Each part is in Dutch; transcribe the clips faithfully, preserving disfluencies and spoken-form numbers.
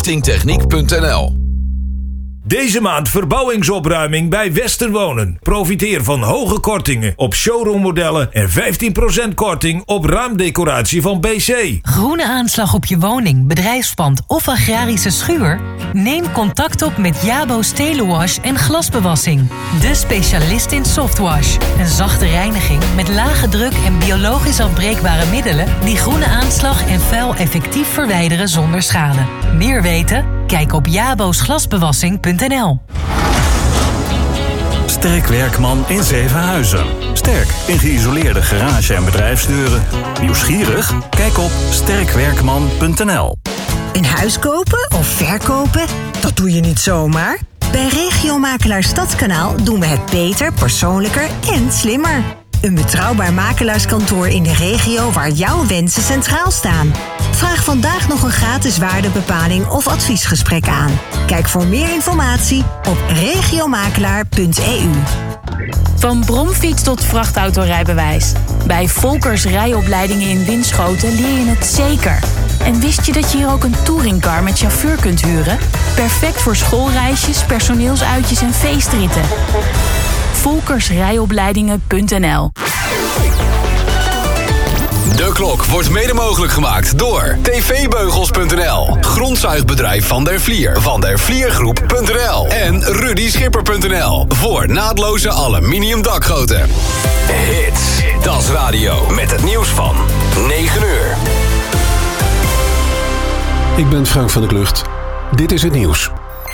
lightingtechniek punt n l. Deze maand verbouwingsopruiming bij Westerwonen. Profiteer van hoge kortingen op showroommodellen en vijftien procent korting op raamdecoratie van B C. Groene aanslag op je woning, bedrijfspand of agrarische schuur? Neem contact op met Jabo's Telewash en glasbewassing. De specialist in softwash. Een zachte reiniging met lage druk en biologisch afbreekbare middelen die groene aanslag en vuil effectief verwijderen zonder schade. Meer weten? Kijk op jabos glasbewassing punt n l. Sterk Werkman in Zevenhuizen. Sterk in geïsoleerde garage- en bedrijfsdeuren. Nieuwsgierig? Kijk op sterk werkman punt n l. Een huis kopen of verkopen? Dat doe je niet zomaar. Bij Regiomakelaar Stadskanaal doen we het beter, persoonlijker en slimmer. Een betrouwbaar makelaarskantoor in de regio waar jouw wensen centraal staan. Vraag vandaag nog een gratis waardebepaling of adviesgesprek aan. Kijk voor meer informatie op regiomakelaar punt e u. Van bromfiets tot vrachtautorijbewijs. Bij Volkers rijopleidingen in Winschoten leer je het zeker. En wist je dat je hier ook een touringcar met chauffeur kunt huren? Perfect voor schoolreisjes, personeelsuitjes en feestritten. volkers rijopleidingen punt n l. De klok wordt mede mogelijk gemaakt door t v beugels punt n l, grondzuigbedrijf Van der Vlier, van der vliergroep punt n l en rudy schipper punt n l voor naadloze aluminium dakgoten. Hits, Das Radio met het nieuws van negen uur. Ik ben Frank van der Klucht. Dit is het nieuws.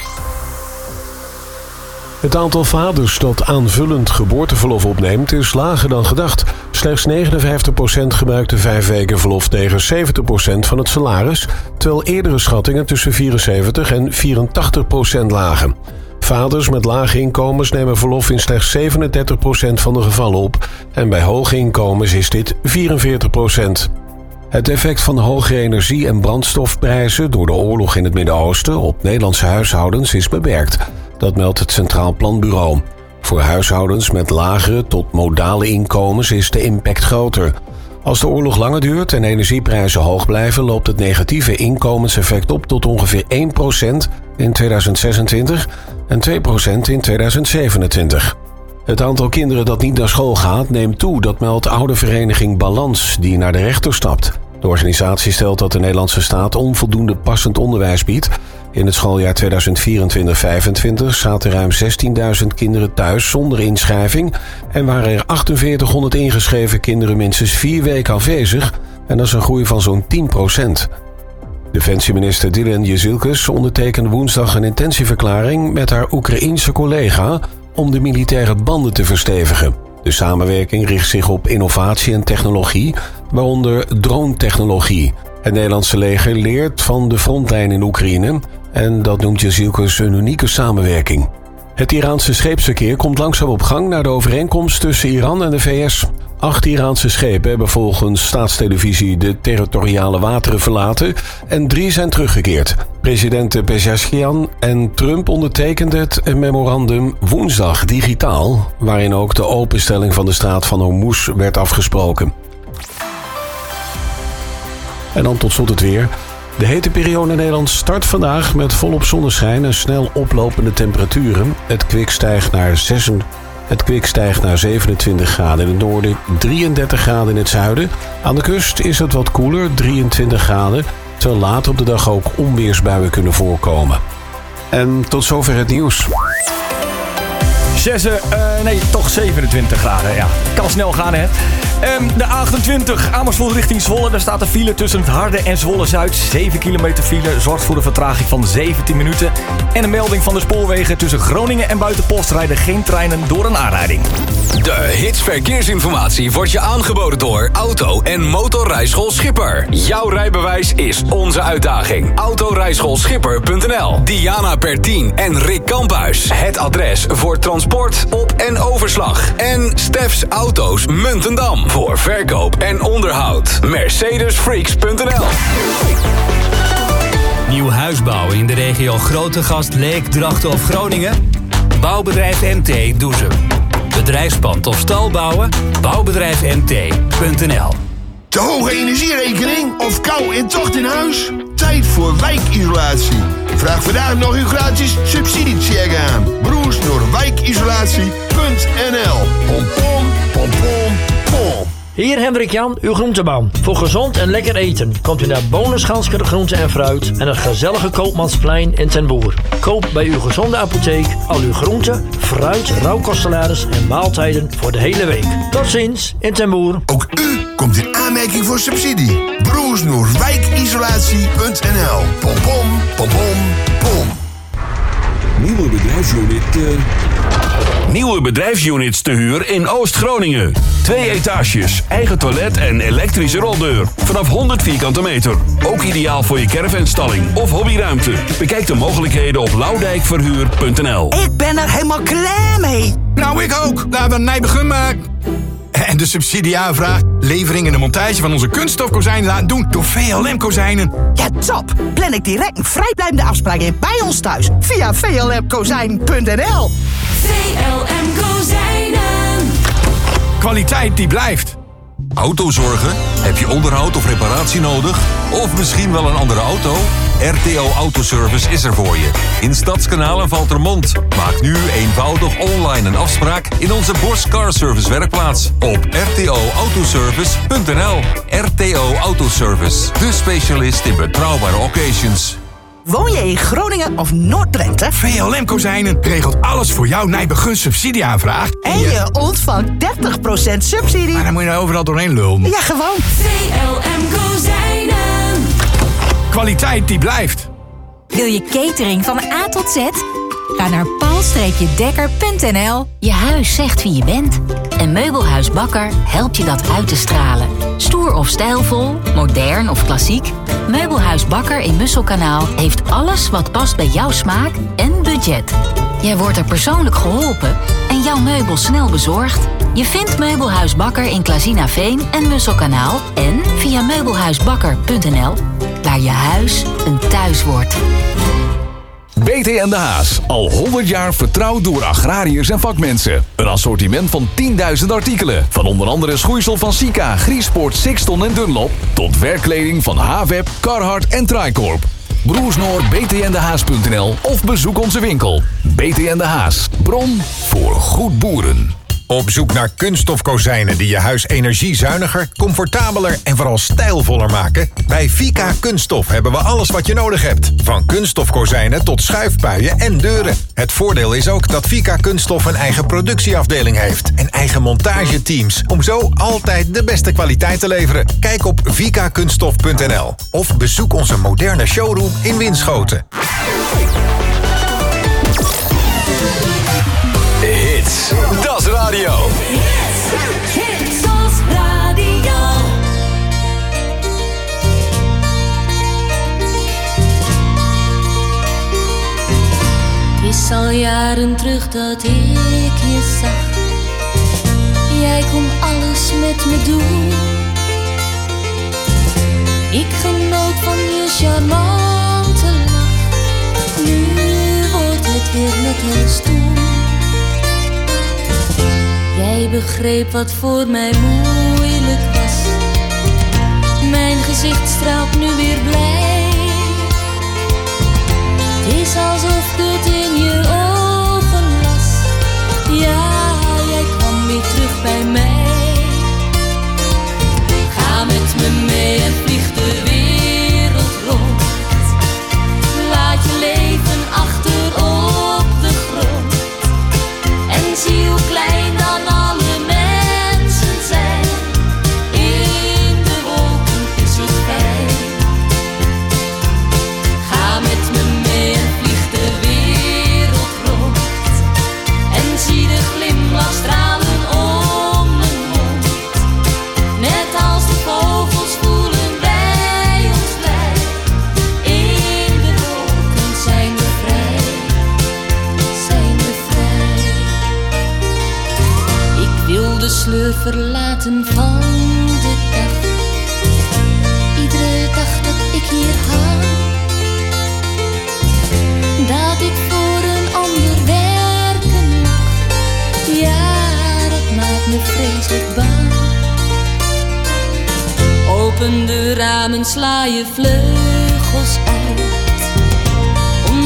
Het aantal vaders dat aanvullend geboorteverlof opneemt is lager dan gedacht. Slechts negenenvijftig procent gebruikte vijf weken verlof tegen zeventig procent van het salaris, terwijl eerdere schattingen tussen vierenzeventig en vierentachtig procent lagen. Vaders met lage inkomens nemen verlof in slechts zevenendertig procent van de gevallen op en bij hoge inkomens is dit vierenveertig procent. Het effect van de hogere energie- en brandstofprijzen door de oorlog in het Midden-Oosten op Nederlandse huishoudens is beperkt. Dat meldt het Centraal Planbureau. Voor huishoudens met lagere tot modale inkomens is de impact groter. Als de oorlog langer duurt en energieprijzen hoog blijven, loopt het negatieve inkomenseffect op tot ongeveer één procent in tweeduizend zesentwintig en twee procent in tweeduizend zevenentwintig. Het aantal kinderen dat niet naar school gaat neemt toe, dat meldt oudervereniging Balans, die naar de rechter stapt. De organisatie stelt dat de Nederlandse staat onvoldoende passend onderwijs biedt. In het schooljaar tweeduizend vierentwintig vijfentwintig zaten ruim zestienduizend kinderen thuis zonder inschrijving en waren er achtenveertighonderd ingeschreven kinderen minstens vier weken afwezig en dat is een groei van zo'n tien procent. Defensieminister Dylan Jezilkus ondertekende woensdag een intentieverklaring met haar Oekraïense collega om de militaire banden te verstevigen. De samenwerking richt zich op innovatie en technologie, waaronder drone-technologie. Het Nederlandse leger leert van de frontlijn in Oekraïne en dat noemt Jezilkus een unieke samenwerking. Het Iraanse scheepsverkeer komt langzaam op gang na de overeenkomst tussen Iran en de V S. Acht Iraanse schepen hebben volgens staatstelevisie de territoriale wateren verlaten en drie zijn teruggekeerd. Presidenten Pezeshkian en Trump ondertekenden het memorandum woensdag digitaal, waarin ook de openstelling van de straat van Hormuz werd afgesproken. En dan tot slot het weer. De hete periode in Nederland start vandaag met volop zonneschijn en snel oplopende temperaturen. Het kwik stijgt naar, zes, het kwik stijgt naar zevenentwintig graden in het noorden, drieëndertig graden in het zuiden. Aan de kust is het wat koeler, drieëntwintig graden, terwijl later op de dag ook onweersbuien kunnen voorkomen. En tot zover het nieuws. Zes, uh, nee, toch zevenentwintig graden. Ja, kan snel gaan, hè. Um, de A achtentwintig Amersfoort richting Zwolle. Daar staat een file tussen het Harde en Zwolle-Zuid. zeven kilometer file zorgt voor een vertraging van zeventien minuten. En een melding van de spoorwegen tussen Groningen en Buitenpost rijden geen treinen door een aanrijding. De Hits Verkeersinformatie wordt je aangeboden door Auto- en Motorrijschool Schipper. Jouw rijbewijs is onze uitdaging. Autorijschoolschipper punt n l. Diana Pertien en Rick Kamphuis. Het adres voor transport, op- en overslag. En Stefs Auto's Muntendam. Voor verkoop en onderhoud. Mercedes Freaks punt n l. Nieuw huis bouwen in de regio Grootegast, Leek, Drachten of Groningen? Bouwbedrijf M T Doezum. Bedrijfspand of stal bouwen? Bouwbedrijf M T punt n l. Te hoge energierekening of kou en tocht in huis? Tijd voor wijkisolatie. Vraag vandaag nog uw gratis subsidiecheck aan. broers noordwijkisolatie punt n l. Pom pom, pom pom, pom. Hier Hendrik Jan, uw groenteman. Voor gezond en lekker eten komt u naar Bonenschansker Groente en Fruit en het gezellige Koopmansplein in Ten Boer. Koop bij uw gezonde apotheek al uw groenten, fruit, rauwkostsalaris en maaltijden voor de hele week. Tot ziens in Ten Boer. Ook u komt in aanmerking voor subsidie. broers noordwijkisolatie punt n l. Pom pom, pom pom, pom. Nieuwe bedrijfsunit... Uh... Nieuwe bedrijfsunits te huur in Oost-Groningen. Twee etages, eigen toilet en elektrische roldeur. Vanaf honderd vierkante meter. Ook ideaal voor je caravanstalling of hobbyruimte. Bekijk de mogelijkheden op loudijkverhuur punt n l. Ik ben er helemaal klaar mee. Nou, ik ook. Laten we een nijbegin maken. En de subsidieaanvraag, levering en de montage van onze kunststofkozijnen laten doen door V L M Kozijnen. Ja, top! Plan ik direct een vrijblijvende afspraak in bij ons thuis via v l m kozijnen punt n l. V L M Kozijnen. Kwaliteit die blijft. Autozorgen? Heb je onderhoud of reparatie nodig? Of misschien wel een andere auto? R T O Autoservice is er voor je. In Stadskanaal en Valtermond. Maak nu eenvoudig online een afspraak in onze Bosch Car Service werkplaats op r t o autoservice punt n l. R T O Autoservice, de specialist in betrouwbare occasions. Woon je in Groningen of Noord-Drenthe? V L M Kozijnen regelt alles voor jouw nijbegun subsidieaanvraag. En je, je ontvangt dertig procent subsidie. Maar dan moet je nou overal doorheen lullen. Ja, gewoon. V L M Kozijnen. Kwaliteit die blijft. Wil je catering van A tot Z? Ga naar paul dekker punt n l. Je huis zegt wie je bent. En Meubelhuis Bakker helpt je dat uit te stralen. Stoer of stijlvol, modern of klassiek. Meubelhuis Bakker in Musselkanaal heeft alles wat past bij jouw smaak en budget. Jij wordt er persoonlijk geholpen en jouw meubel snel bezorgd. Je vindt Meubelhuis Bakker in Klazinaveen en Musselkanaal en via meubelhuisbakker punt n l, waar je huis een thuis wordt. B T en de Haas. Al honderd jaar vertrouwd door agrariërs en vakmensen. Een assortiment van tienduizend artikelen. Van onder andere schoeisel van Sika, Griesport, Sixton en Dunlop. Tot werkkleding van Havep, Carhartt en Tricorp. Broers Noord, b t n de haas punt n l of bezoek onze winkel. B T en de Haas. Bron voor goed boeren. Op zoek naar kunststofkozijnen die je huis energiezuiniger, comfortabeler en vooral stijlvoller maken? Bij Vika Kunststof hebben we alles wat je nodig hebt. Van kunststofkozijnen tot schuifpuien en deuren. Het voordeel is ook dat Vika Kunststof een eigen productieafdeling heeft. En eigen montageteams. Om zo altijd de beste kwaliteit te leveren. Kijk op vika kunststof punt n l. Of bezoek onze moderne showroom in Winschoten. Hits, dat is radio. Hits, hits als radio. Het is al jaren terug dat ik je zag. Jij kon alles met me doen. Ik genoot van je charmante lach. Nu wordt het weer net als toen. Jij begreep wat voor mij moeilijk was. Mijn gezicht straalt nu weer blij. Het is alsof ik het in je ogen las. Ja, jij kwam weer terug bij mij. Ga met me mee en vlieg de wereld rond. Laat je leven achter op de grond. En zie hoe klein dan alle mensen zijn. In de wolken is het fijn. Ga met me mee en vlieg de wereld rond. En zie de glimlach stralen om mijn mond. Net als de vogels voelen wij ons blij. In de wolken zijn we vrij. Zijn we vrij. Ik wil de sleur verlaten van de dag. Iedere dag dat ik hier hang. Dat ik voor een ander werken mag. Ja, dat maakt me vreselijk bang. Open de ramen, sla je vleugels uit.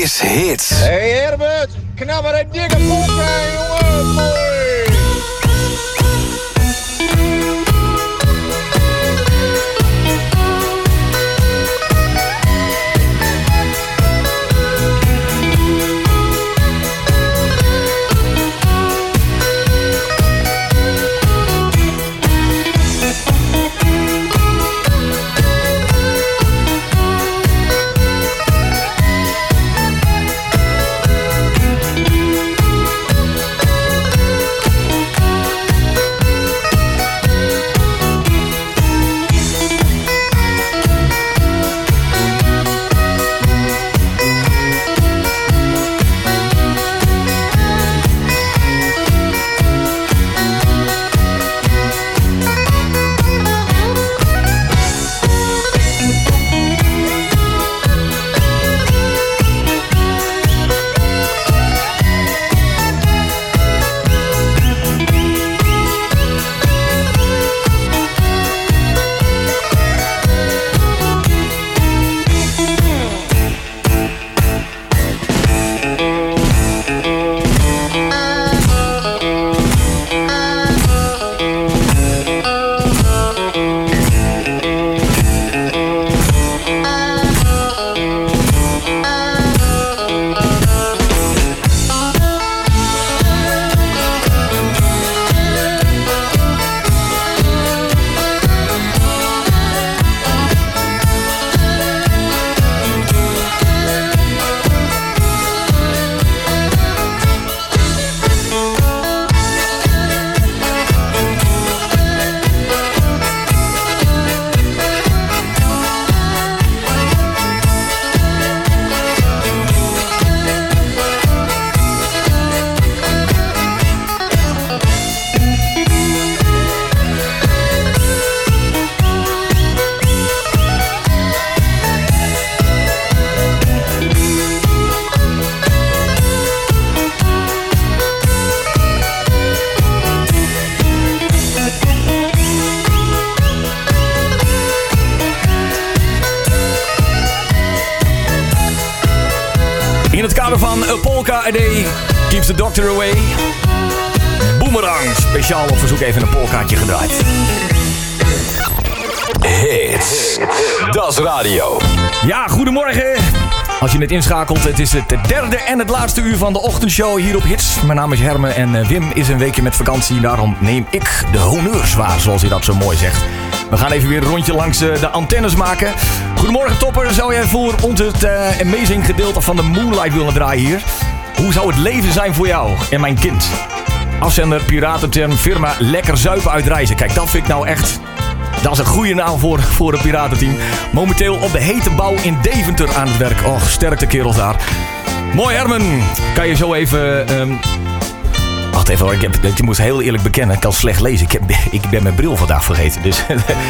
is hits. Hey Herbert, knap maar een dikke polka, jongen. Mooi. In het kader van A Polka A Day Keeps the Doctor Away. Boomerang, speciaal op verzoek even een polkaatje gedraaid. Hits, dat is radio. Ja, goedemorgen. Als je net inschakelt, het is het derde en het laatste uur van de ochtendshow hier op Hits. Mijn naam is Hermen en Wim is een weekje met vakantie. Daarom neem ik de honneurs waar, zoals hij dat zo mooi zegt. We gaan even weer een rondje langs de antennes maken. Goedemorgen topper, zou jij voor ons het uh, amazing gedeelte van de Moonlight willen draaien hier? Hoe zou het leven zijn voor jou en mijn kind? Afzender, piratenterm, firma Lekker Zuipen uit Reizen. Kijk, dat vind ik nou echt... Dat is een goede naam voor, voor het piratenteam. Momenteel op de hete bouw in Deventer aan het werk. Och, sterkte kerels daar. Mooi Hermen. Kan je zo even... Um... Wacht even hoor, ik, heb, ik moet heel eerlijk bekennen. Ik kan slecht lezen. Ik, heb, ik ben mijn bril vandaag vergeten. Dus...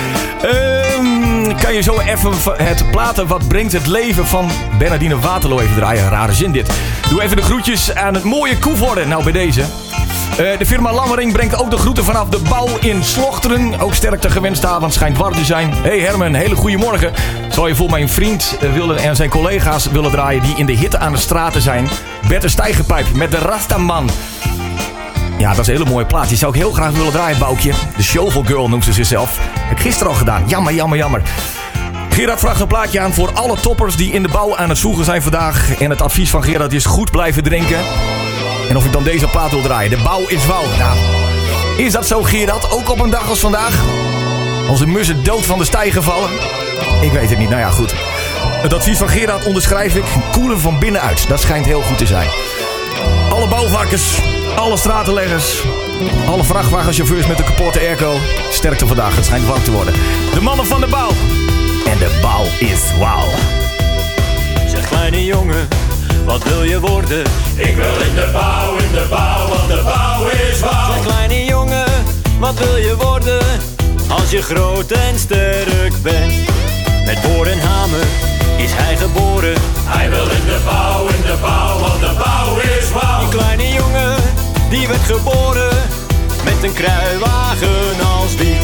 um, kan je zo even het platen Wat brengt het leven van Bernardine Waterloo even draaien. Rare zin dit. Doe even de groetjes aan het mooie Koevoorde. Nou bij deze... Uh, de firma Lammering brengt ook de groeten vanaf de bouw in Slochteren. Ook sterkte gewenst daar, want het schijnt warm te zijn. Hey Hermen, hele goede morgen. Zou je voor mijn vriend uh, willen en zijn collega's willen draaien die in de hitte aan de straten zijn? Bert de Stijgerpijp met de Rastaman. Ja, dat is een hele mooie plaat. Die zou ik heel graag willen draaien, Boukje. De Shovel Girl noemt ze zichzelf. Heb ik gisteren al gedaan. Jammer, jammer, jammer. Gerard vraagt een plaatje aan voor alle toppers die in de bouw aan het zoeken zijn vandaag. En het advies van Gerard is goed blijven drinken. En of ik dan deze plaat wil draaien. De bouw is wauw. Nou, is dat zo, Gerard? Ook op een dag als vandaag? Als de mussen dood van de stijger vallen? Ik weet het niet. Nou ja, goed. Het advies van Gerard onderschrijf ik. Koelen van binnenuit. Dat schijnt heel goed te zijn. Alle bouwvakkers, alle stratenleggers, alle vrachtwagenchauffeurs met een kapotte airco. Sterkte vandaag. Het schijnt warm te worden. De mannen van de bouw. En de bouw is wauw. Zeg kleine jongen, wat wil je worden? Ik wil in de bouw, in de bouw, want de bouw is wauw. Zeg kleine jongen, wat wil je worden? Als je groot en sterk bent. Met boor en hamer is hij geboren. Hij wil in de bouw, in de bouw, want de bouw is wauw. Die kleine jongen, die werd geboren. Met een kruiwagen als wieg.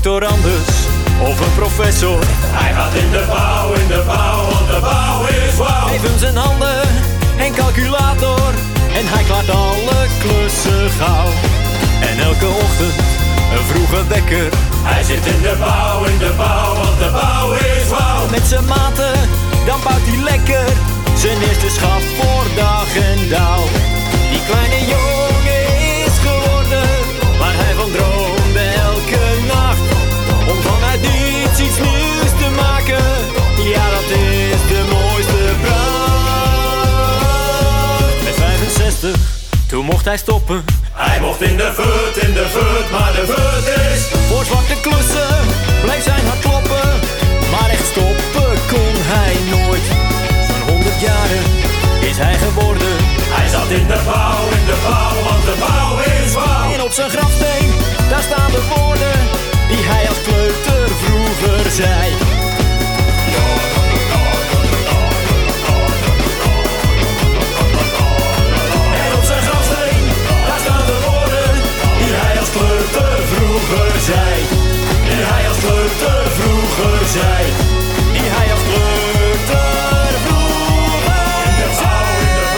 doctorandus of een professor. Hij gaat in de bouw, in de bouw, want de bouw is wauw. Geef hem zijn handen en calculator en hij klaart alle klussen gauw. En elke ochtend een vroege wekker. Hij zit in de bouw, in de bouw, want de bouw is wauw. Met zijn maten, dan bouwt hij lekker zijn eerste schap voor dag en dauw. Die kleine jongen is geworden waar hij van droomde elke nacht. Om vanuit niets iets nieuws te maken, ja dat is de mooiste pracht. Met vijfenzestig, toen mocht hij stoppen. Hij mocht in de fut, in de fut, maar de fut is voor zwarte klussen, bleef zijn hart kloppen. Maar echt stoppen kon hij nooit. Zo'n honderd jaren is hij geworden. Hij zat in de bouw, in de bouw, want de bouw is wauw. En op zijn grafsteen, daar staan de woorden die hij als kleuter vroeger zei. En op zijn grafsteen, daar staan de woorden die hij als kleuter vroeger zei. Die hij als kleuter vroeger zei. Die hij als kleuter vroeger zei.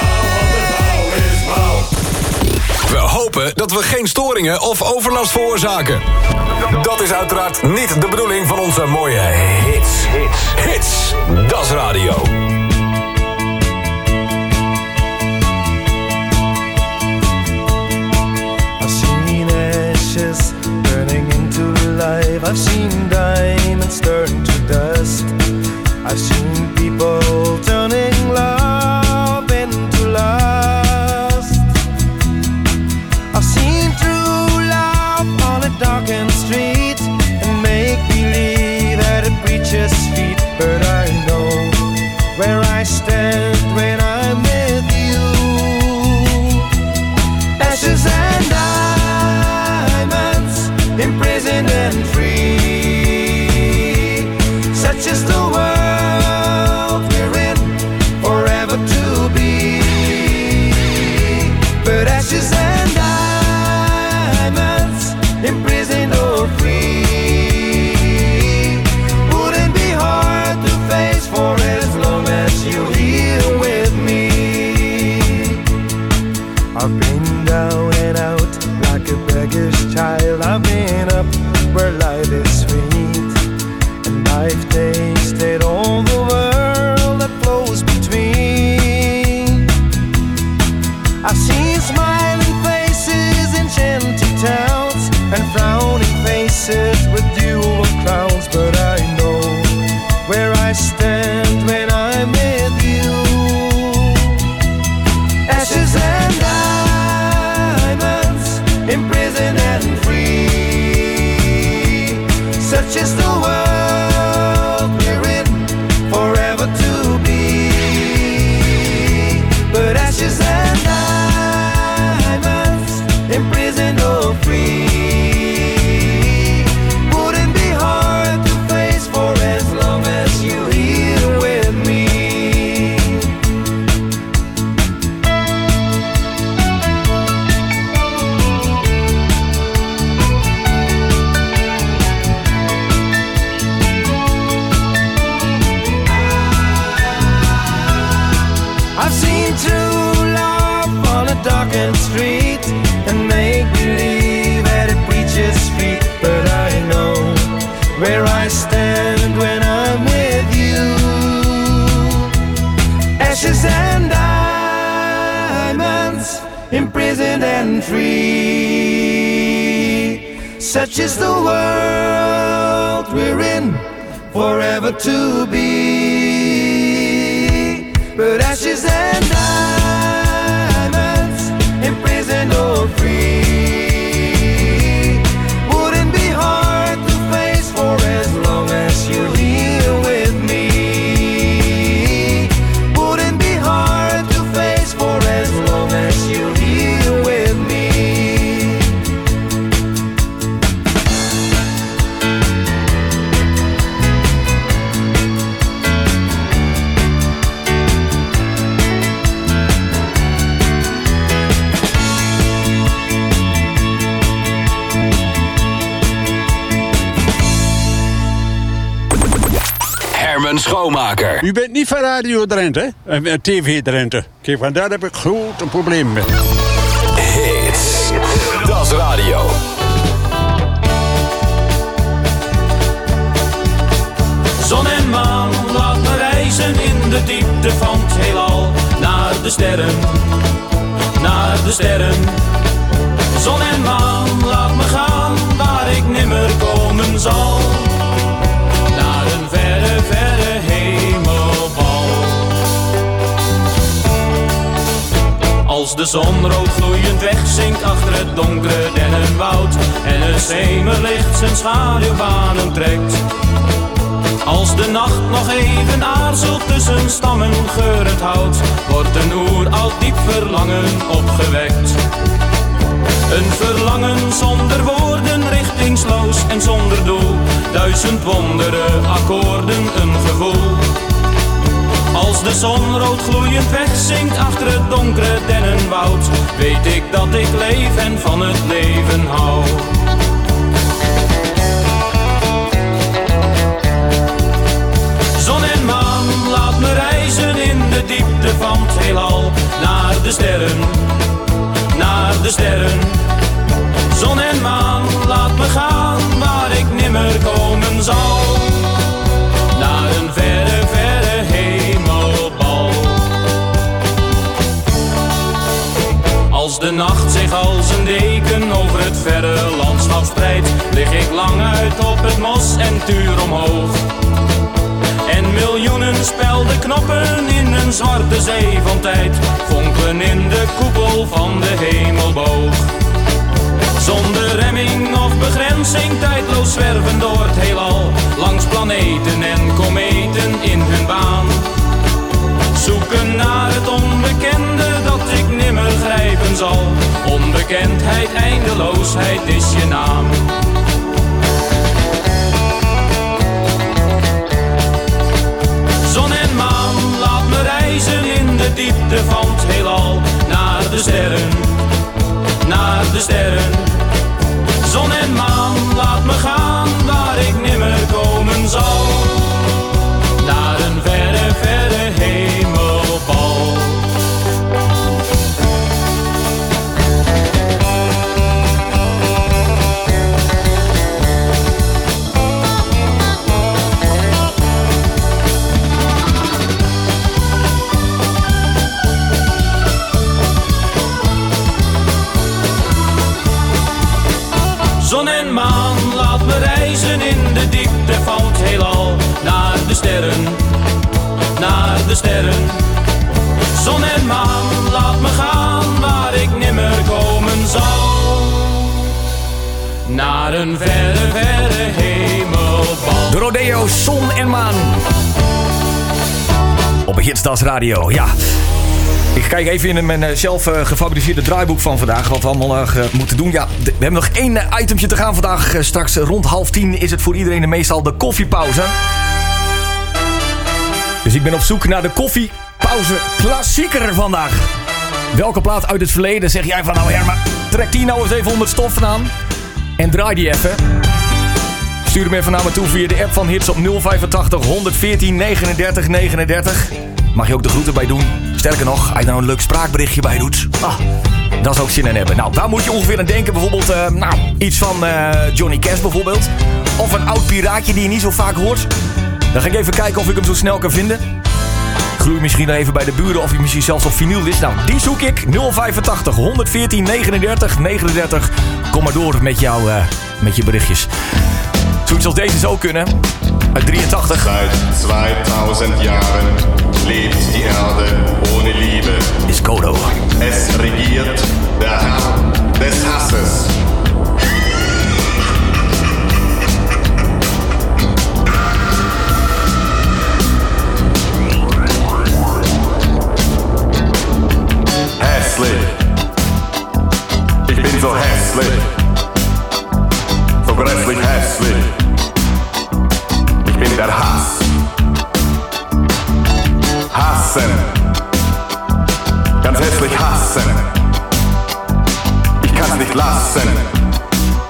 We hopen dat we geen storingen of overlast veroorzaken. Dat is uiteraard niet de bedoeling van onze mooie hits. Hits. Hits. Dat is radio. I've seen ashes burning into life. I've seen diamonds turn to dust. I've seen people turning love into lust. I've seen true love on a darkened street and make believe at a preacher's feet. But I know where I stand when I'm with you. Ashes and diamonds, imprisoned and free. Such is the world we're in, forever to be. But ashes and diamonds, imprisoned or free, wouldn't be hard to face for as long as you're here with me. I've been down and out like a beggar's child. I've been up where life is sweet, and I've tasted all the world that flows between. I've seen smiling faces in shanty towns and frowning faces with dual crowns. But I know where I stand when I'm with you. Ashes and diamonds, imprisoned and free. Such is the world we're in, forever to be. But ashes and diamonds, imprisoned or free, wouldn't be hard to face for as long as you're here with me. I've seen true love on a darkened street and make believe at a preacher's feet. But I know where I stand when I'm with you. Ashes and diamonds, imprisoned and free. Such is the world we're in, forever to be. But ashes and diamonds, imprisoned or free, wouldn't be hard to face for as long as you're here with me. Wouldn't be hard to face for as long as you're here with me. Germen Schoonmaker. U bent niet van Radio Drenthe, hè? Uh, T V Drenthe. Kijk, want daar heb ik grote problemen mee. Hits. Dat is radio. Zon en maan, laat me reizen in de diepte van het heelal. Naar de sterren, naar de sterren. Zon en maan, laat me gaan waar ik nimmer komen zal. Naar een verre, verre hemelbal. Als de zon rood gloeiend wegzinkt achter het donkere dennenwoud en het schemerlicht zijn schaduwbanen trekt. Als de nacht nog even aarzelt tussen stammen geurend hout, wordt een oeroud diep verlangen opgewekt. Een verlangen zonder woorden, richtingsloos en zonder doel. Duizend wondere akkoorden, een gevoel. Als de zon rood gloeiend wegzinkt achter het donkere dennenwoud, weet ik dat ik leef en van het leven hou. Zon en maan, laat me reizen in de diepte van het heelal. Naar de sterren, naar de sterren. Zon en maan, laat me gaan waar ik nimmer komen zal. Naar een verre, verre hemelbal. Als de nacht zich als een deken over het verre landschap spreidt, lig ik lang uit op het mos en tuur omhoog. En miljoenen speldenknoppen in een zwarte zee van tijd fonkelen in de koepel van de hemelboog. Zonder remming of begrenzing, tijdloos zwerven door het heelal, langs planeten en kometen in hun baan. Zoeken naar het onbekende dat ik nimmer grijpen zal. Onbekendheid, eindeloosheid is je naam. Zon en maan, laat me reizen in de diepte van het heelal. Naar de sterren, naar de sterren. Zon en maan, laat me gaan waar ik nimmer komen zal. Naar een verre, verre hemelbal. Zon en maan, laat me reizen in de diepte van het heelal. Naar de sterren, naar de sterren. Zon en maan, laat me gaan waar ik nimmer komen zal. Naar een verre, verre hemelbal. De Rodeo, Zon en Maan. Op Hitstas Radio, ja. Ik kijk even in mijn zelf uh, gefabriceerde draaiboek van vandaag. Wat we allemaal uh, moeten doen. Ja, we hebben nog één uh, itemtje te gaan vandaag. Uh, straks uh, rond half tien is het voor iedereen meestal de koffiepauze. Dus ik ben op zoek naar de koffiepauze klassieker vandaag. Welke plaat uit het verleden zeg jij van nou Herma, trek die nou eens even onder het stof vandaan. En draai die even. Stuur hem even naar me toe via de app van Hits op nul vijfentachtig honderdveertien negenendertig negenendertig. Mag je ook de groeten bij doen. Sterker nog, als je nou een leuk spraakberichtje bij doet. Ah, daar zou ik zin in hebben. Nou, daar moet je ongeveer aan denken. Bijvoorbeeld uh, nou, iets van uh, Johnny Cash bijvoorbeeld. Of een oud piraatje die je niet zo vaak hoort. Dan ga ik even kijken of ik hem zo snel kan vinden. Gloei misschien nog even bij de buren of hij misschien zelfs op vinyl is. Nou, die zoek ik. nul vijfentachtig honderdveertien negenendertig negenendertig. Kom maar door met, jou, uh, met je berichtjes. Zoiets als deze zou kunnen. Uit drieëntachtig. Seit zweitausend Jahren lebt die Erde ohne Liebe. Is Kodo. Es regiert der Herr des Hasses. Hässlich. Ich bin so hässlich. So grässlich hässlich. Ich bin der Hass. Hassen. Ganz hässlich hassen. Ich kann's nicht lassen.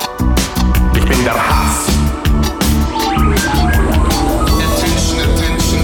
Ich bin der Hass. Attention, attention.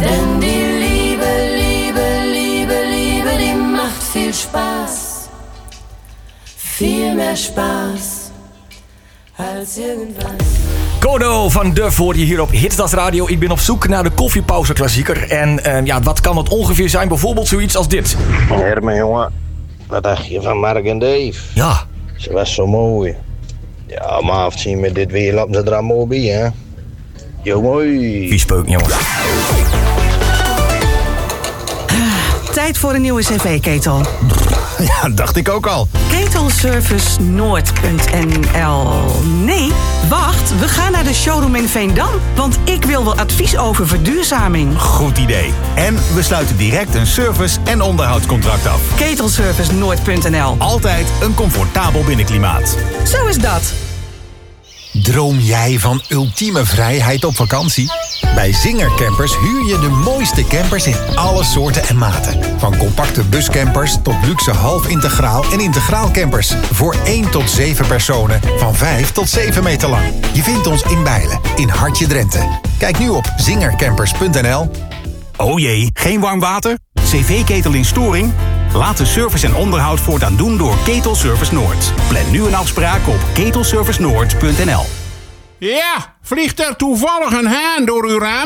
Denn die Liebe, Liebe, Liebe, Liebe, die macht viel Spaß. Viel mehr Spaß als irgendwas. Kodo van Duff hoor je hier op Hitsdas Radio. Ik ben op zoek naar de koffiepauze klassieker. En uh, ja, wat kan het ongeveer zijn? Bijvoorbeeld zoiets als dit. Herman, jongen. Wat dacht je van Mark en Dave? Ja. Ze was zo mooi. Ja, maar af zien met dit weer lappen ze er allemaal bij, hè? Jo, mooi. Wie speuk, jongen. Tijd voor een nieuwe cv-ketel. Ja, dacht ik ook al. Ketelservice Noord punt n l. Nee, wacht, we gaan naar de showroom in Veendam. Want ik wil wel advies over verduurzaming. Goed idee. En we sluiten direct een service- en onderhoudscontract af. Ketelservice Noord punt n l. Altijd een comfortabel binnenklimaat. Zo is dat. Droom jij van ultieme vrijheid op vakantie? Bij Zinger Campers huur je de mooiste campers in alle soorten en maten. Van compacte buscampers tot luxe half-integraal en integraal campers. Voor één tot zeven personen van vijf tot zeven meter lang. Je vindt ons in Bijlen, in Hartje Drenthe. Kijk nu op zingercampers punt n l. Oh jee, geen warm water? cv-ketel in storing? Laat de service en onderhoud voortaan doen door Ketelservice Noord. Plan nu een afspraak op ketelservice noord punt n l. Ja, vliegt er toevallig een haan door uw raam?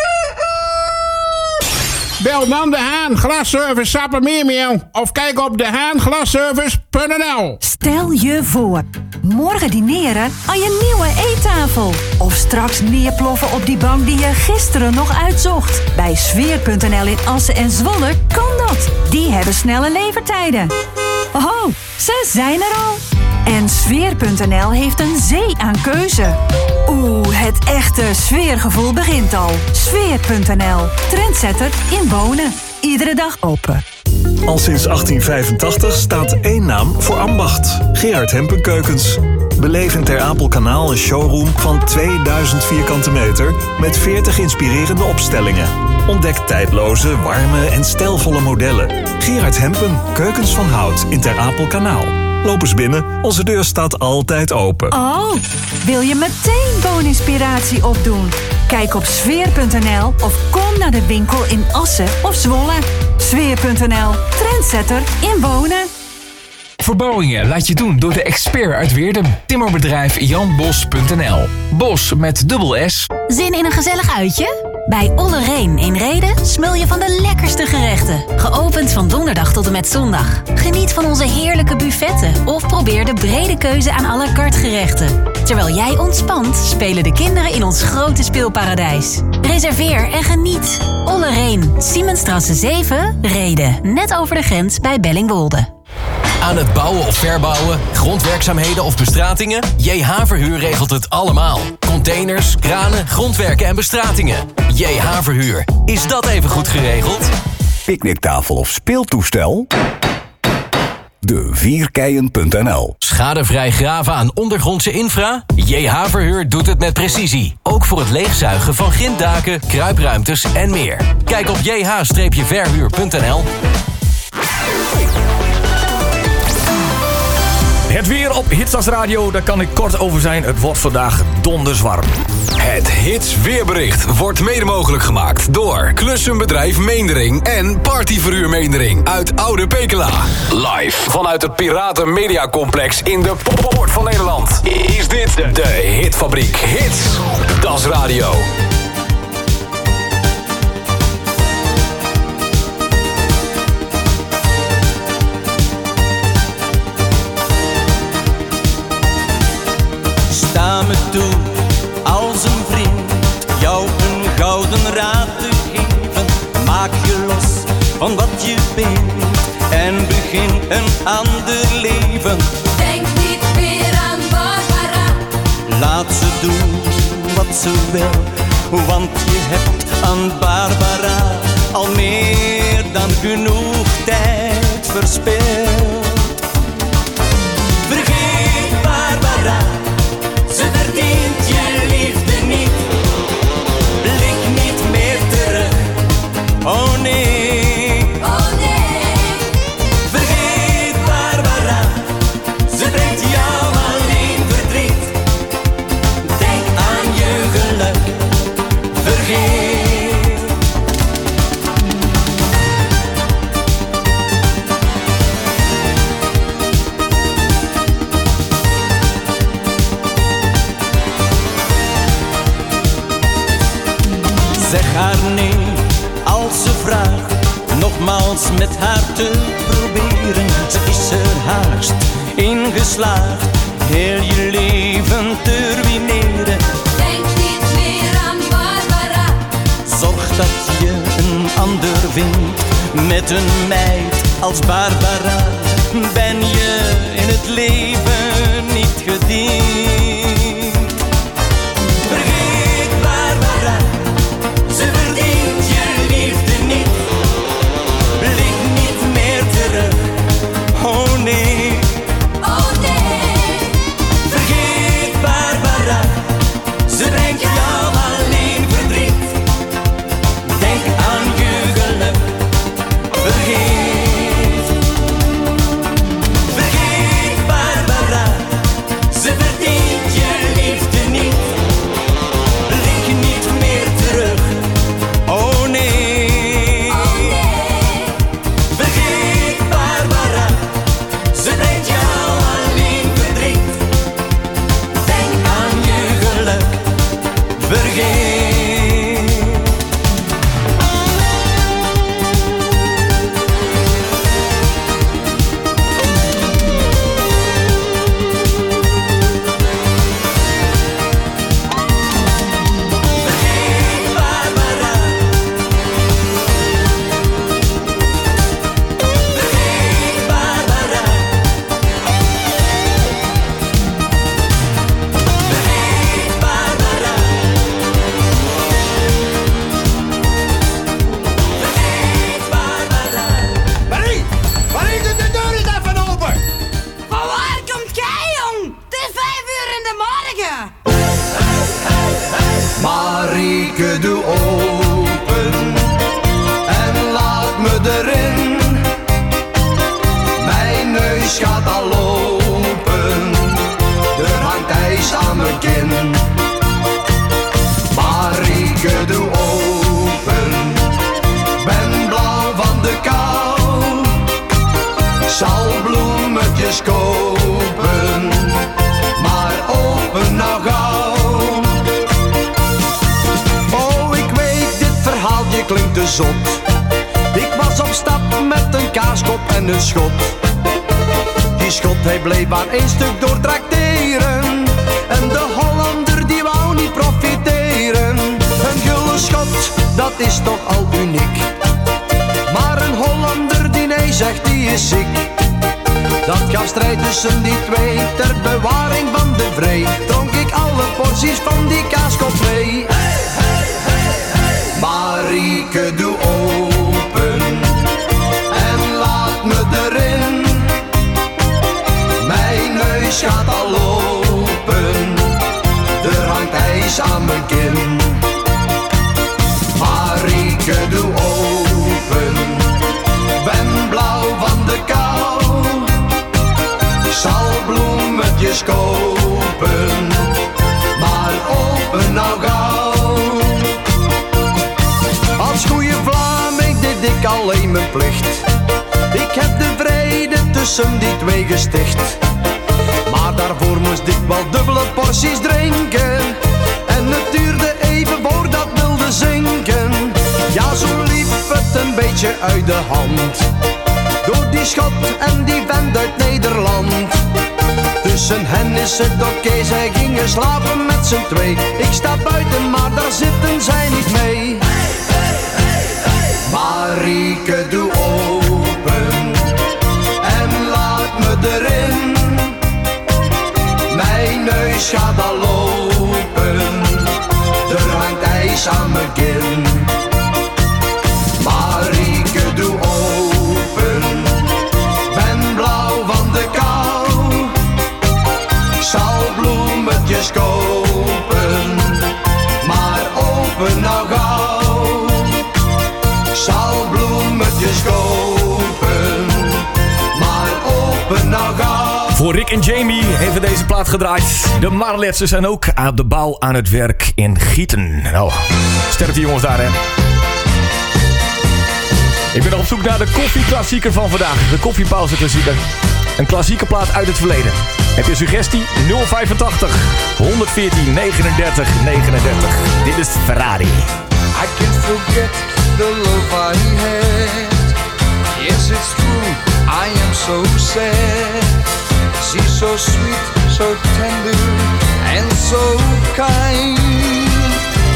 Bel dan de Haan Glasservice Sappemeermeeuw of kijk op de haan glasservice punt n l. Stel je voor, morgen dineren aan je nieuwe eettafel. Of straks neerploffen op die bank die je gisteren nog uitzocht. Bij sfeer punt n l in Assen en Zwolle kan dat. Die hebben snelle levertijden. Oh, ze zijn er al. En sfeer punt n l heeft een zee aan keuze. Oeh, het echte sfeergevoel begint al. sfeer punt n l, trendsetter in wonen. Iedere dag open. Al sinds achttien vijfentachtig staat één naam voor ambacht. Gerard Hempen Keukens. Beleef in Ter Apelkanaal een showroom van tweeduizend vierkante meter... met veertig inspirerende opstellingen. Ontdek tijdloze, warme en stijlvolle modellen. Gerard Hempen, Keukens van Hout in Ter Apelkanaal. Loop eens binnen, onze deur staat altijd open. Oh, wil je meteen wooninspiratie opdoen? Kijk op sfeer punt n l of kom naar de winkel in Assen of Zwolle. sfeer punt n l, trendsetter in wonen. Verbouwingen laat je doen door de expert uit Weerdum. Timmerbedrijf jan bos punt n l. Bos met dubbel S. Zin in een gezellig uitje? Bij Olle Reen in Rheden smul je van de lekkerste gerechten. Geopend van donderdag tot en met zondag. Geniet van onze heerlijke buffetten of probeer de brede keuze aan à la carte gerechten. Terwijl jij ontspant, spelen de kinderen in ons grote speelparadijs. Reserveer en geniet. Olle Reen, Siemensstrasse zeven, Rheden. Net over de grens bij Bellingwolde. Aan het bouwen of verbouwen, grondwerkzaamheden of bestratingen? J H Verhuur regelt het allemaal. Containers, kranen, grondwerken en bestratingen. J H Verhuur. Is dat even goed geregeld? Picknicktafel of speeltoestel? De vierkeien punt n l. Schadevrij graven aan ondergrondse infra? J H Verhuur doet het met precisie. Ook voor het leegzuigen van grinddaken, kruipruimtes en meer. Kijk op j h verhuur punt n l. Het weer op Hitsdas Radio, daar kan ik kort over zijn. Het wordt vandaag donderswarm. Het Hits weerbericht wordt mede mogelijk gemaakt door Klussenbedrijf Meendering en Partyverhuur Meendering uit Oude Pekela. Live vanuit het Piraten Media Complex in de Poort van Nederland is dit de Hitfabriek. Hits, Das Radio. Sta me toe als een vriend, jou een gouden raad te geven. Maak je los van wat je bent en begin een ander leven. Denk niet meer aan Barbara. Laat ze doen wat ze wil, want je hebt aan Barbara al meer dan genoeg tijd verspild. Vergeet Barbara. Ze verdient je liefde niet. Blik niet meer terug. Oh nee. Oh nee. Vergeet Barbara. Ze brengt jou alleen verdriet. Denk aan je geluk. Vergeet alles met haar te proberen. Ze is er haast in geslaagd heel je leven te ruïneren. Denk niet meer aan Barbara. Zorg dat je een ander vindt met een meid als Barbara. Ben je in het leven niet gediend? Vergeet Barbara, ze verdient je liefde niet. Blik niet meer terug, oh nee. Oh nee. Vergeet Barbara, ze brengt jou alleen verdriet. Denk aan je geluk, vergeet. Vergeet Barbara, ze verdient je liefde niet. Blik niet meer terug, oh nee. Oh nee. Vergeet Barbara, ze brengt jou alleen verdriet. Denk aan je geluk, vergeet. Vergeet Barbara. Vergeet Barbara. Vergeet Barbara. Vergeet Barbara. Marie! Marie, doe de deur eens even open! Van waar komt jij, jong? Het is vijf uur in de morgen. Marieke, doe open en laat me erin. Mijn neus gaat al lopen, er hangt ijs aan mijn kin. Marieke, doe open, ben blauw van de kou. Zal bloemetjes kopen, maar open nou gauw. Oh, ik weet, dit verhaaltje klinkt te zot. Ik was op stap met een kaaskop en een schot. Die schot, hij bleef aan één stuk door trakteren. En de Hollander, die wou niet profiteren. Een gulden schot, dat is toch al uniek. Maar een Hollander die nee zegt, die is ziek. Dat gaf strijd tussen die twee. Ter bewaring van de vree dronk ik alle porties van die kaaskop mee. Marieke, doe open en laat me erin. Mijn neus gaat al lopen, er hangt ijs aan mijn kin. Marieke, doe open, ben blauw van de kou. Zal bloemetjes kopen, maar open nou gauw. Als goeie Vlaming deed ik alleen mijn plicht. Ik heb de vrede tussen die twee gesticht. Maar daarvoor moest ik wel dubbele porties drinken. En het duurde even voordat wilde zinken. Ja, zo liep het een beetje uit de hand. Door die schot en die vent uit Nederland. Tussen hen is het oké, zij gingen slapen met z'n twee. Ik sta buiten, maar daar zitten zij niet mee. Marieke, doe open en laat me erin. Mijn neus gaat al lopen, er hangt ijs aan mijn kin. Marieke, doe open, ben blauw van de kou. Zal bloemetjes kopen, maar open nou gauw. Zal bloemetjes kopen, maar open nou gauw. Voor Rick en Jamie heeft deze plaat gedraaid. De Marletsen zijn ook aan de bouw aan het werk in Gieten. Nou, sterkte jongens daar, hè. Ik ben nog op zoek naar de koffieklassieker van vandaag. De koffiepauzeklassieker. Een klassieke plaat uit het verleden. Heb je suggestie? nul vijfentachtig honderdveertien negenendertig negenendertig. Dit is Ferrari. I can't forget the love I had so sad. She's so sweet, so tender, and so kind.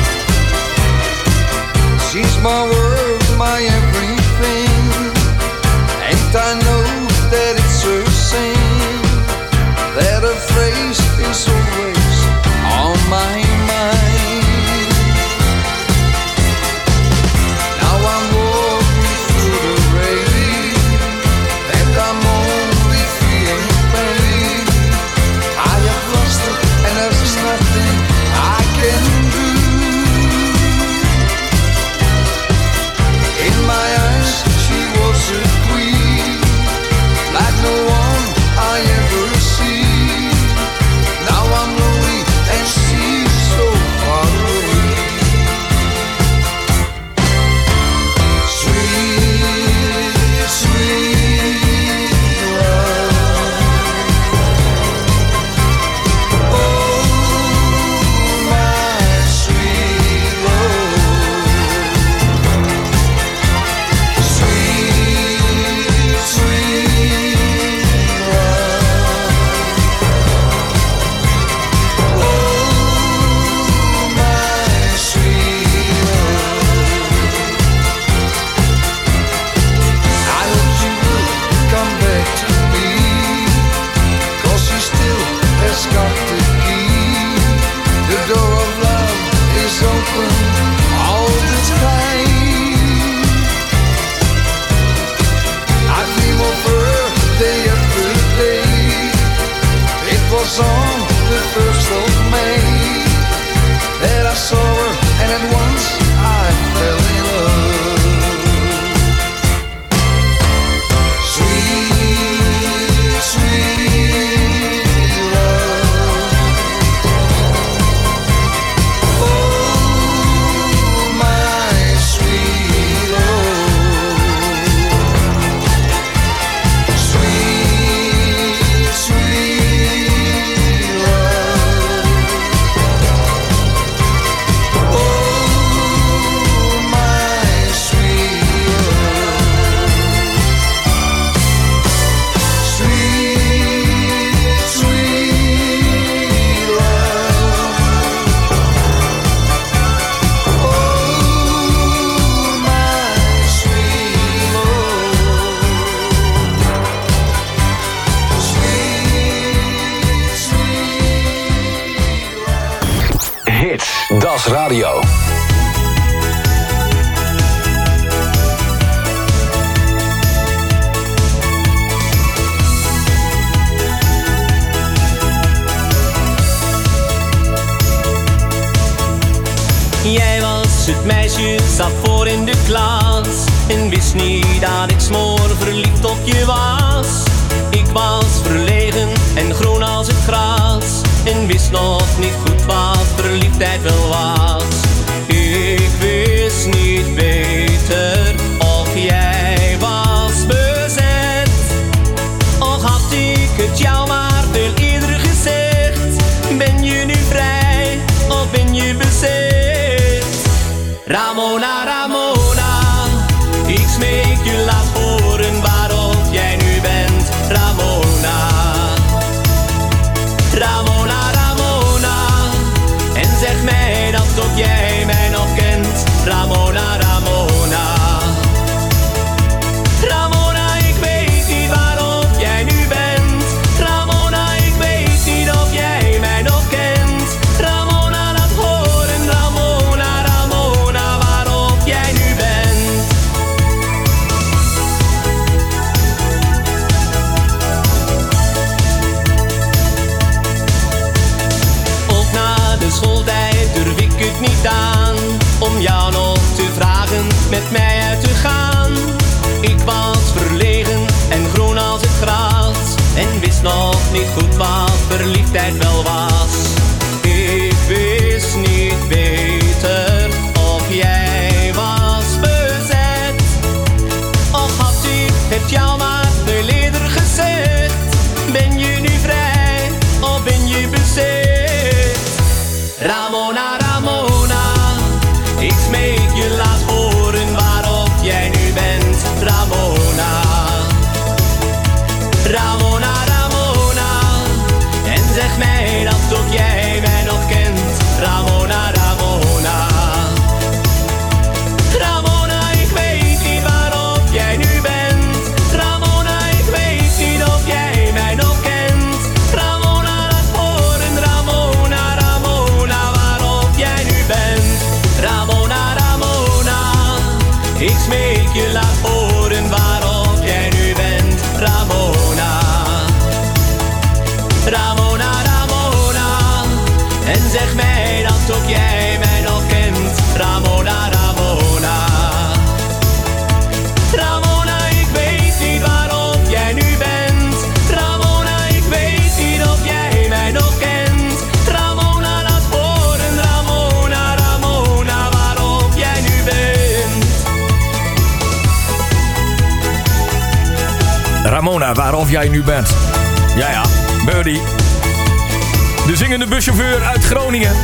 She's my world, my everything, and I know that it's her sin, that her face is always on my mind. Now I'm walking through the rain, and I'm only feeling pain. I have lost her, and there's nothing I can do. In my eyes, she was a queen, like no one I ever see. Now I'm lonely and she's so far away. Sweet, sweet love. Oh, my sweet love. Sweet, sweet love. Oh, my sweet love. I hope she will come back to me, 'cause she still has got the key. The door of love is open all the time. I dream of her day after day. It was on the first of May that I saw her, and at once I fell in love. Sweet, sweet love. Oh, my sweet love. Sweet, sweet love. Oh, my sweet love. Sweet, sweet love. Oh, my sweet love. Sweet, sweet love. Hits, Das Radio. Jij was het meisje, zat voor in de klas en wist niet dat ik smoor verliefd op je was. Ik was verlegen en groen als het gras en wist nog niet goed wat verliefdheid wel was. Ik wist niet beter of jij was bezet. Och had ik het jou maar veel eerder gezegd. Ben je nu vrij of ben je bezet? Ramona, Ramona, ik smeek je, laat horen waarop jij nu bent. Ramona, Ramona, Ramona, en zeg mij dat op Ik smeek je, laat horen waarop jij nu bent. Ramona, Ramona, Ramona. En zeg mij dat ook jij mij nog kent. Ramona, Ramona. Ramona, ik weet niet waarop jij nu bent. Ramona, ik weet niet of jij mij nog kent. Ramona, laat horen, Ramona, Ramona, waarop jij nu bent. Ramona, waarop jij nu bent. Ja, ja, Birdie. De zingende buschauffeur uit Groningen.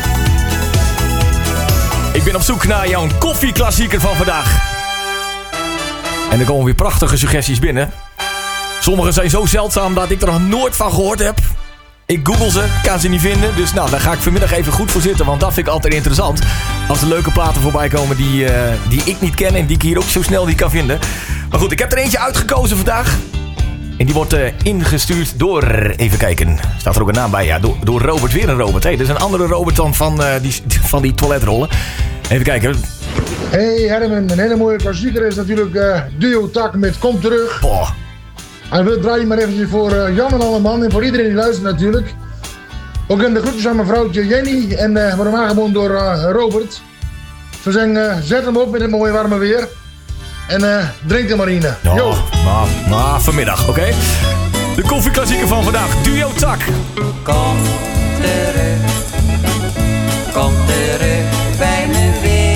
Ik ben op zoek naar jouw koffieklassieker van vandaag. En er komen weer prachtige suggesties binnen. Sommige zijn zo zeldzaam dat ik er nog nooit van gehoord heb. Ik google ze, kan ze niet vinden. Dus nou, daar ga ik vanmiddag even goed voor zitten. Want dat vind ik altijd interessant. Als er leuke platen voorbij komen die, uh, die ik niet ken. En die ik hier ook zo snel niet kan vinden. Maar goed, ik heb er eentje uitgekozen vandaag. En die wordt uh, ingestuurd door... Even kijken. Staat er ook een naam bij? Ja, door, door Robert. Weer een Robert. Hey, dat is een andere Robert dan van, uh, die, van die toiletrollen. Even kijken. Hey Herman, een hele mooie klassieker is natuurlijk uh, Duo Tak met Kom Terug. Boah. En we draaien maar eventjes voor uh, Jan en alle man en voor iedereen die luistert natuurlijk. Ook in de groetjes aan mijn vrouwtje Jenny en uh, worden aangebonden door uh, Robert. Zo zeggen, uh, zet hem op met het mooie warme weer. En uh, drink de marine. Ja, nou, nou, vanmiddag, oké? Okay? De koffieklassieker van vandaag, Duo Tak. Kom terug, kom terug bij me weer.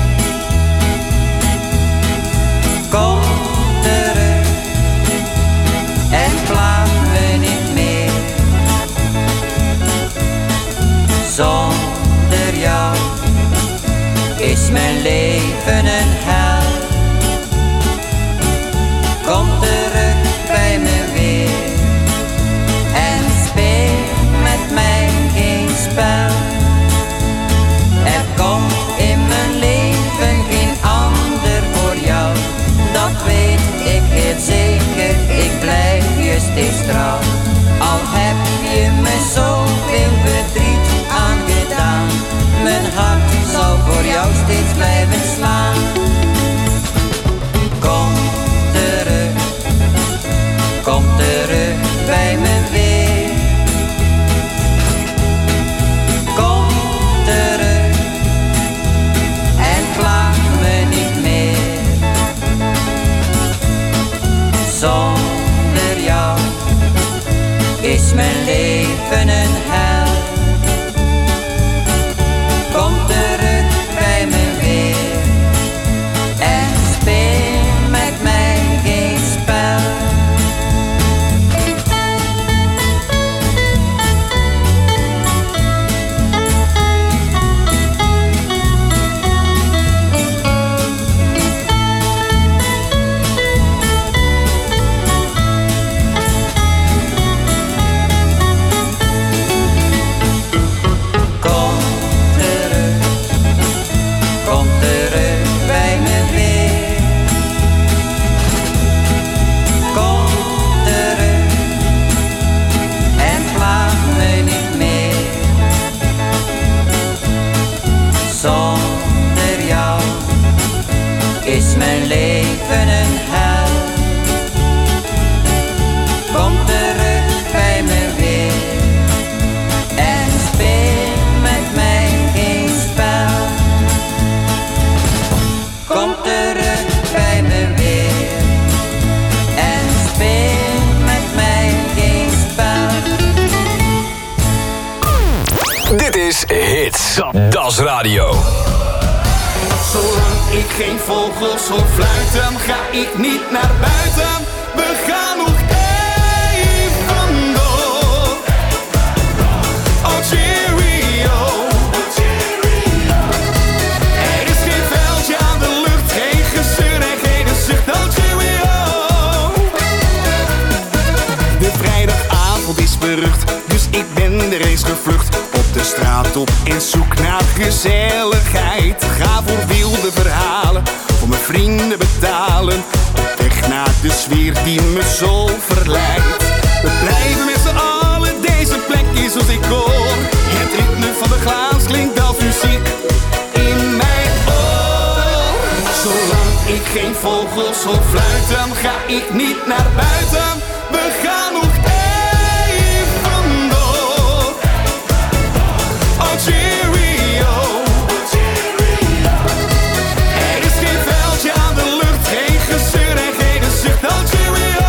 Kom terug en klaag me niet meer. Zonder jou is mijn leven een hel. Kom terug bij me weer en speel met mij geen spel. Er komt in mijn leven geen ander voor jou. Dat weet ik heel zeker, ik blijf je steeds trouw. Al heb je me zoveel verdriet aangedaan, mijn hart zal voor jou steeds blijven slaan. Kom terug, kom terug bij me weer. Kom terug en klaag me niet meer. Zonder jou is mijn leven een hel. Kom terug bij me weer en speel met mij geen spel. Kom terug, kom terug bij me weer. Kom terug en klaag me niet meer. Zonder jou is mijn leven een hel. Kom terug bij me weer en speel met mij geen spel. Kom terug bij me weer en speel met mij geen spel. Dit is Hits. Das Radio. Zolang ik geen vogels hoor fluiten, ga ik niet naar buiten. We gaan nog even door. Oh cheerio. Er is geen veldje aan de lucht, geen gezeur en geen zucht. Oh cheerio. De vrijdagavond is berucht, dus ik ben er eens gevlucht. Op de straat op en zoek naar gezelligheid. Ga voor wilde verhalen, voor mijn vrienden betalen. Op weg naar de sfeer die me zo verleidt. We blijven met z'n allen, deze plek is als ik hoor. Het ritme van de glaas klinkt als muziek in mijn oor. Zolang ik geen vogels of fluiten, ga ik niet naar buiten. We gaan nog even door. Oh cheerio. Er is geen veldje aan de lucht, geen gezeur en geen zucht. Oh cheerio.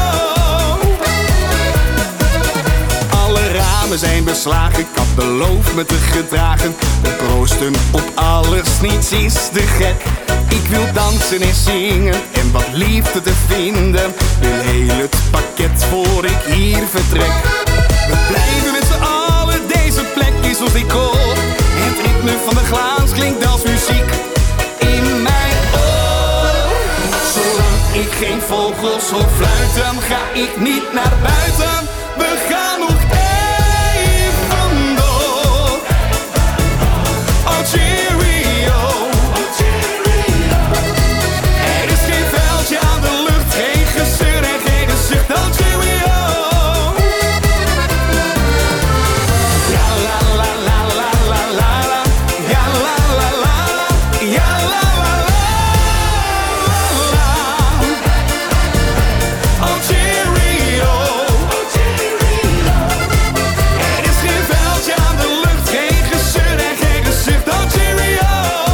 Alle ramen zijn beslagen, ik had beloofd me te gedragen. We proosten op alles, niets is te gek. Ik wil dansen en zingen en wat liefde te vinden. Wil heel het pakket voor ik hier vertrek. We blijven met z'n allen, deze plek is ons decor. Het ritme van de glaas klinkt als muziek in mijn oor. Zolang ik geen vogels of fluiten, ga ik niet naar buiten. We gaan nog even door. Oh cheerio. Er is geen veldje aan de lucht, geen gezeur en geen zucht. Oh cheerio. Ja la la la la la la la. Ja la la la la. Ja la la la la. Oh cheerio. Er is geen veldje aan de lucht, geen gezeur en geen zucht. Oh cheerio.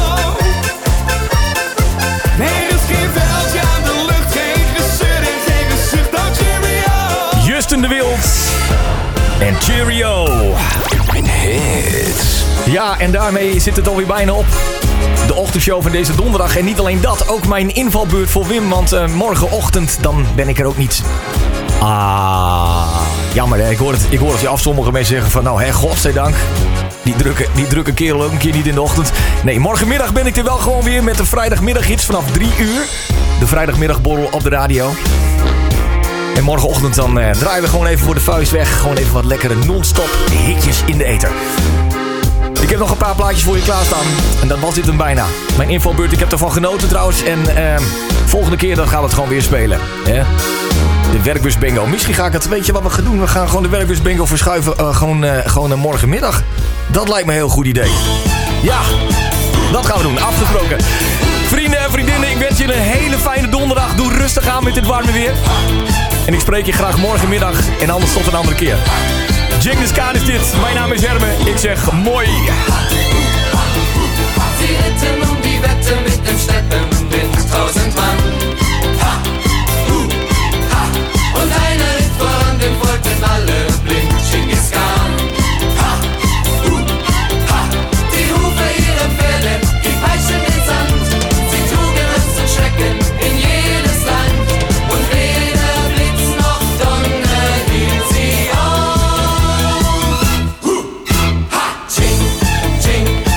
Nee, er is geen veldje aan de lucht, geen gezeur en geen zucht. Oh cheerio. Justin de Wild en Cheerio. Mijn hits. Ja, en daarmee zit het alweer bijna op. De ochtendshow van deze donderdag. En niet alleen dat, ook mijn invalbeurt voor Wim. Want uh, morgenochtend, dan ben ik er ook niet. Ah, jammer hè. Ik hoor het, ik hoor het je af. Sommige mensen zeggen van, nou hè, godzijdank. Die drukke, die drukke kerel ook een keer niet in de ochtend. Nee, morgenmiddag ben ik er wel gewoon weer met de vrijdagmiddaghits vanaf drie uur. De vrijdagmiddagborrel op de radio. En morgenochtend dan eh, draaien we gewoon even voor de vuist weg. Gewoon even wat lekkere non-stop hitjes in de ether. Ik heb nog een paar plaatjes voor je klaarstaan. En dat was dit hem bijna. Mijn infobeurt, ik heb ervan genoten trouwens. En eh, volgende keer dan gaan we het gewoon weer spelen. Hè? De werkbus bingo. Misschien ga ik het, weet je wat we gaan doen? We gaan gewoon de werkbus bingo verschuiven. Uh, gewoon uh, gewoon uh, morgenmiddag. Dat lijkt me een heel goed idee. Ja, dat gaan we doen. Afgesproken. Vrienden en vriendinnen, ik wens je een hele fijne donderdag. Doe rustig aan met dit warme weer. En ik spreek je graag morgenmiddag. En anders tot een andere keer. Genghis Khan is dit. Mijn naam is Herme. Ik zeg mooi. Sie ritten um die Wette mit dem Steppenwind, tausend Mann. Ha, hu, ha. Und einer ritt voran, den wollten alle blind. Genghis Khan. Ha, hu, ha. Die Hufe ihrer Pferde, die Peitschen in Sand. Sie trugen Angst und Schrecken in jedes Land. Und weder Blitz noch Donner hielt sie auf. Hu, ha, ching, ching.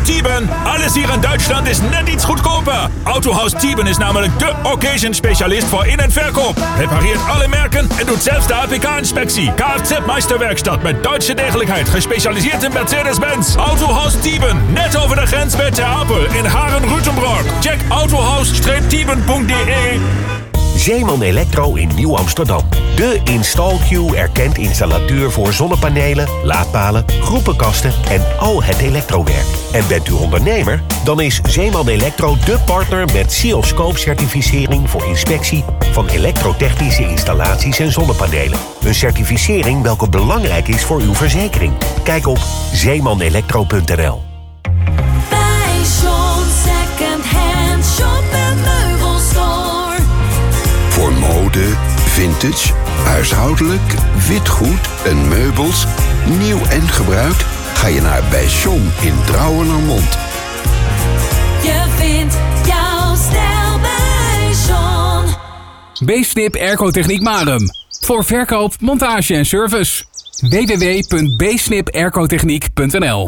Thieben. Alles hier in Duitsland is net iets goedkoper. Autohaus Thieben is namelijk de occasion-specialist voor in- en verkoop. Repareert alle merken en doet zelfs de A P K-inspectie. Kfz-meisterwerkstaat met Duitse degelijkheid. Gespecialiseerd in Mercedes-Benz. Autohaus Thieben. Net over de grens bij Ter Apel in Haren-Rutenbroek. Check autohaus thieben punt d e. Zeeman Electro in Nieuw-Amsterdam. De InstallQ erkend installateur voor zonnepanelen, laadpalen, groepenkasten en al het elektrowerk. En bent u ondernemer? Dan is Zeeman Electro de partner met C I O Scope-certificering voor inspectie van elektrotechnische installaties en zonnepanelen. Een certificering welke belangrijk is voor uw verzekering. Kijk op zeeman electro punt n l. Bij John Second Hand Shop en Meubelstore. Voor mode, vintage, huishoudelijk, witgoed en meubels, nieuw en gebruikt, ga je naar Bij John in Drouwen-Lármond. Je vindt jouw stijl bij John. B-Snip Airco-techniek Marum. Voor verkoop, montage en service. w w w punt b snip airco techniek punt n l